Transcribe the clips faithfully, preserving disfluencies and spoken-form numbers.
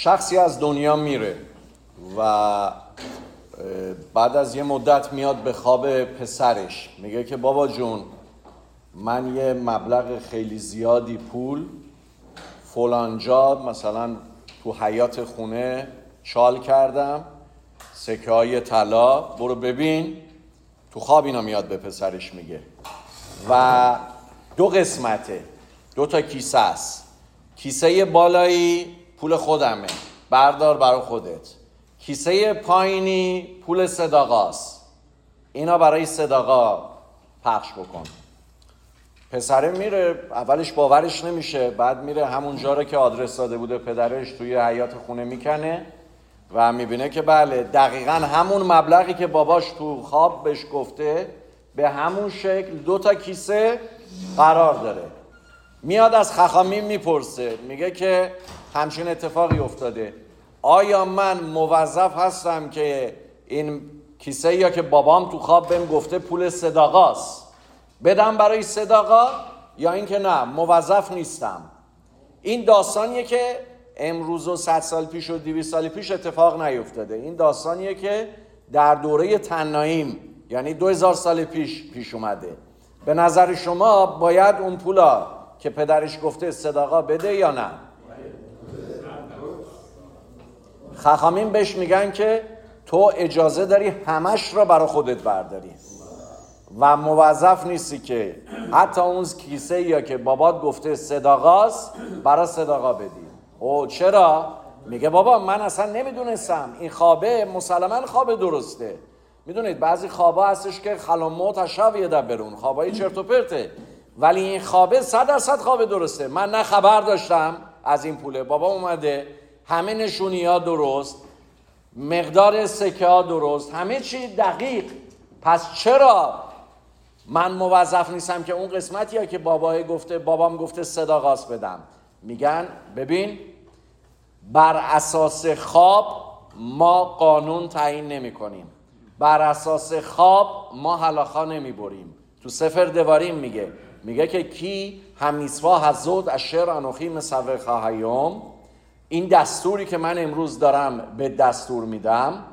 شخصی از دنیا میره و بعد از یه مدت میاد به خواب پسرش، میگه که بابا جون من یه مبلغ خیلی زیادی پول فلانجا مثلا تو حیاط خونه چال کردم، سکه های طلا، برو ببین. تو خواب اینا میاد به پسرش میگه و دو قسمته، دو تا کیسه است. کیسه بالایی پول خودمه، بردار برای خودت. کیسه پایینی پول صداقاست، اینا برای صداقا پخش بکن. پسره میره، اولش باورش نمیشه، بعد میره همون جا رو که آدرس داده بوده پدرش توی حیاط خونه میکنه و میبینه که بله دقیقاً همون مبلغی که باباش تو خواب بهش گفته به همون شکل دو تا کیسه قرار داره. میاد از خخامیم میپرسه، میگه که همچین اتفاقی افتاده، آیا من موظف هستم که این کیسه یا که بابام تو خواب بهم گفته پول صداقاست بدم برای صداقا، یا اینکه نه موظف نیستم؟ این داستانیه که امروز و صد سال پیش و دویست سال پیش اتفاق نیفتاده. این داستانیه که در دوره تنایم یعنی دو هزار سال پیش پیش اومده. به نظر شما باید اون پولا که پدرش گفته صداقا بده یا نه؟ خخامین بهش میگن که تو اجازه داری همش را برای خودت برداری و موظف نیستی که حتی اون کیسه یا که بابات گفته صداقاست برای صداقا بدی. او چرا؟ میگه بابا من اصلا نمیدونستم این خوابه مسلماً خواب درسته. میدونید بعضی خوابا هستش که خلامو تشاو یه برون، خوابای چرت و پرته، ولی این خوابه صد درصد خواب درسته. من نه خبر داشتم از این پوله، بابا اومده همه نشونی ها درست، مقدار سکه ها درست، همه چی دقیق. پس چرا من موظف نیستم که اون قسمتی ها که بابای گفته بابام گفته صداقاست بدم؟ میگن ببین بر اساس خواب ما قانون تعیین نمی کنیم، بر اساس خواب ما هلاخا نمی بریم. تو سفر دواریم میگه میگه که کی همیسوا هزود اشر انوخی مسوق خواهیم، این دستوری که من امروز دارم به دستور میدم،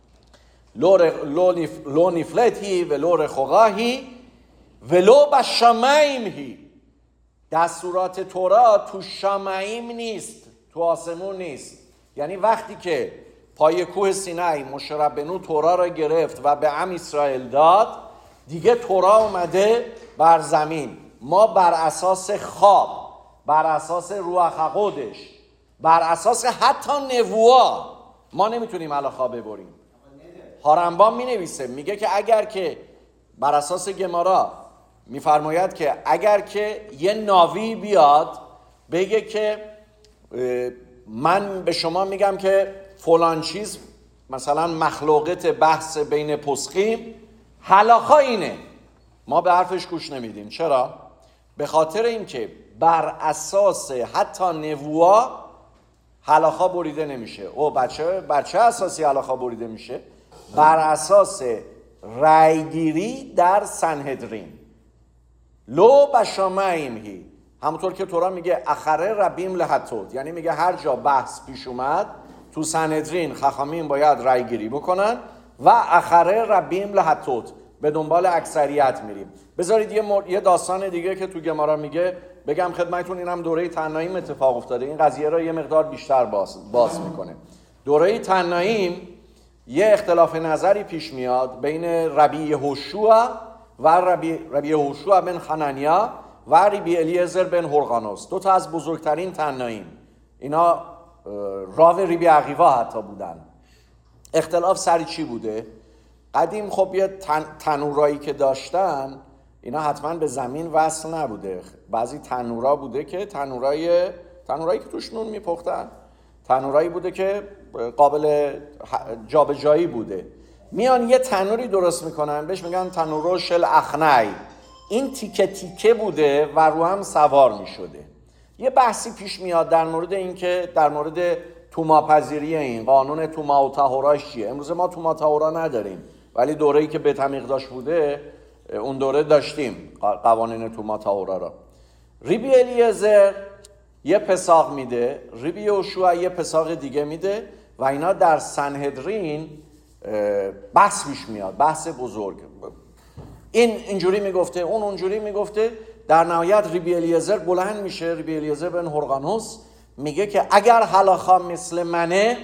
لو نفلتی و لو رخوغاهی و لو بشامیم هی. دستورات تورات تو شامعیم نیست، تو آسمون نیست. یعنی وقتی که پای کوه سینای موشه ربنو تورا را گرفت و به عم اسرائیل داد، دیگه تورا اومده بر زمین. ما بر اساس خواب، بر اساس روح قدش، بر اساس حتی نبوء ما نمیتونیم علی خواب ببریم. هارنبام می نویسه میگه که اگر که بر اساس گمارا میفرماید که اگر که یه ناوی بیاد بگه که من به شما میگم که فلان چیز مثلا مخلوقات بحث بین پسخیم، هلاخا اینه، ما به حرفش گوش نمیدیم. چرا؟ به خاطر اینکه بر اساس حتی نبوء هلاخا بریده نمیشه. او بچه بر چه اساسی هلاخا بریده میشه؟ بر اساس رایگیری در سنهدرین. لو بشامعیم هی، همونطور که تورا میگه اخره ربیم لحتوت، یعنی میگه هر جا بحث پیش اومد تو سنهدرین خخامین باید رایگیری بکنن و اخره ربیم لحتوت، به دنبال اکثریت میریم. بذارید یه, مر... یه داستان دیگه که تو گمارا میگه بگم خدمتتون، اینم دوره تنایم اتفاق افتاده، این قضیه را یه مقدار بیشتر باز, باز میکنه. دوره تنایم یه اختلاف نظری پیش میاد بین ربی یهوشوع و ربی, ربی یهوشوع بن حنانیا و ربی الیعزر بن هرقانوس، دو تا از بزرگترین تنایم. اینا راو ربی عقیوا حتی بودن. اختلاف سر چی بوده؟ قدیم خب یه تن، تنورایی که داشتن اینا حتما به زمین وصل نبوده. بعضی تنورا بوده که تنورای تنورایی که توش نون میپختن، تنورایی بوده که قابل جابجایی بوده. میان یه تنوری درست میکنن بهش میگن تنورو شل اخنی. این تیکه تیکه بوده و رو هم سوار میشده. یه بحثی پیش میاد در مورد این که در مورد توماپذیری این قانون توما و طهوراش چیه. امروز ما توما طهورا نداریم، ولی دوره‌ای که بیت عمیق بوده اون دوره داشتیم قوانین توما طهورا را. ربی الیعزر یه پساق میده، ربی یهوشوع یه پساق دیگه میده و اینا در سنهدرین بحث پیش میاد، بحث بزرگ. این اینجوری میگفته، اون اونجوری میگفته. در نهایت ربی الیعزر بلند میشه، ربی الیعزر بن هرقانوس میگه که اگر هلاخا مثل منه،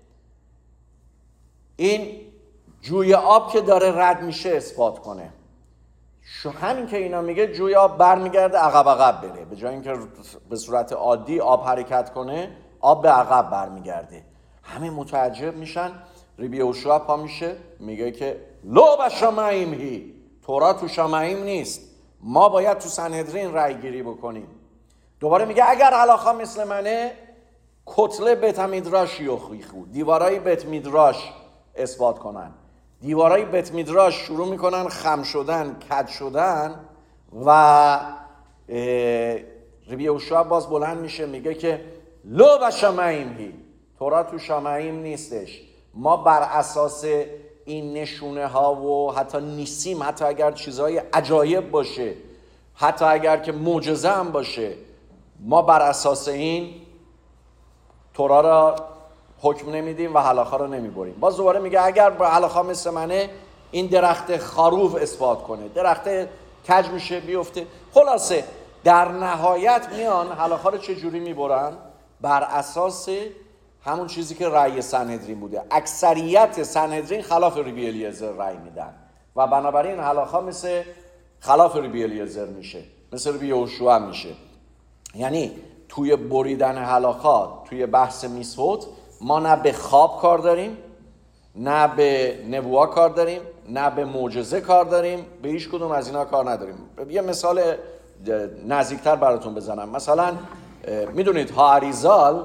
این جوی آب که داره رد میشه اثبات کنه. شو همین که اینا میگه جوی آب برمیگرده عقب عقب بره، به جای اینکه به صورت عادی آب حرکت کنه، آب به عقب برمیگرده. همه متعجب میشن. ربی یهوشوع پا میشه میگه که لو بشمعیم هی، تورات تو شمعیم نیست، ما باید تو سنهدرین رای گیری بکنیم. دوباره میگه اگر هلاخا مثل منه، کتله بیت میدراش یخیخو، دیوارای بیت میدراش اثبات کنن. دیوارای بیت میدراش شروع میکنن خم شدن، کج شدن و ربی یهوشوع باز بلند میشه میگه که لو بشمعیم هی، تورات تو شمعیم نیستش، ما بر اساس این نشونه ها و حتی نیسیم، حتی اگر چیزهای عجایب باشه، حتی اگر که معجزه هم باشه، ما بر اساس این تورا را حکم نمیدیم و هلاخا را نمیبریم. باز دوباره میگه اگر با هلاخا مثل منه، این درخت خروف اثبات کنه، درخت کج میشه بیفته. خلاصه در نهایت میان هلاخا رو چه جوری میبرن؟ بر اساس همون چیزی که رأی سنهدرین بوده. اکثریت سنهدرین خلاف ربی الیعزر رأی میدن و بنابراین هلاخا مثل خلاف ربی الیعزر میشه، مثل ربی یهوشوع میشه. یعنی توی بریدن هلاخا، توی بحث میسوت، ما نه به خواب کار داریم، نه به نبوه کار داریم، نه به معجزه کار داریم، به هیچ کدوم از اینا کار نداریم. یه مثال نزدیکتر براتون بزنم. مثلا میدونید هاریزال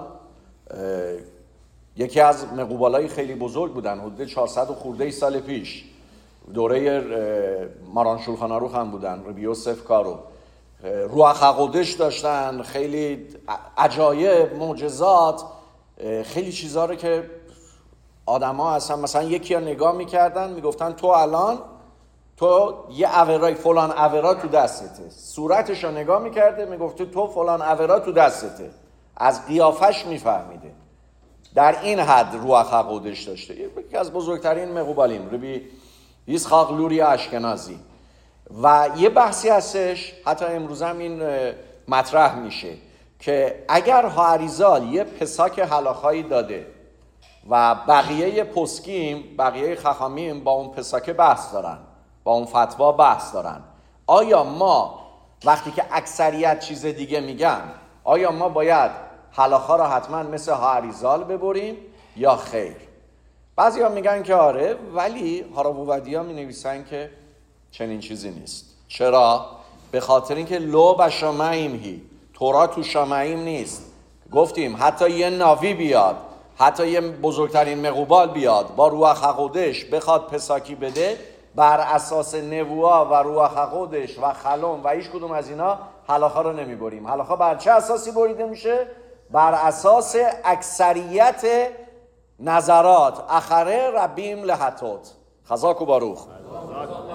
یکی از مقوبالای خیلی بزرگ بودن، حدود چهارصد و خورده سال پیش، دوره ماران شولخان آروخ هم بودن، ربی یوسف کارو، روح القدس داشتن، خیلی عجایب، معجزات، خیلی چیزا رو که آدم ها اصلا مثلا یکی ها نگاه میکردن میگفتن تو الان تو یه اورای فلان اورا تو دستته، صورتش رو نگاه میکرده میگفته تو فلان اورا تو دستته، از قیافش میفهمیده. در این حد روح القدس داشته. یکی از بزرگترین مقوبالیم ربی یسحاق لوری اشکنازی. و یه بحثی هستش حتی امروز هم این مطرح میشه که اگر هاریزال یه پساک هلاخایی داده و بقیه پسکیم، بقیه خخامیم با اون پساک بحث دارن، با اون فتوا بحث دارن، آیا ما وقتی که اکثریت چیز دیگه میگن، آیا ما باید هلاخا را حتما مثل هاریزال ببریم یا خیر؟ بعضی ها میگن که آره، ولی هاراوودی ها می نویسن که چنین چیزی نیست. چرا؟ به خاطر اینکه لو بشمعیم هی، تورات تو شمعیم نیست. گفتیم حتی یه ناوی بیاد، حتی یه بزرگترین مقوبال بیاد با روح القدس بخواد پساکی بده، بر اساس نبوه و روح القدس و خلم و هیچ کدوم از اینا هلاخا رو نمیبریم. هلاخا بر چه اساسی بریده میشه؟ بر اساس اکثریت نظرات اخره ربیم لحتوت. خزاک و باروخ.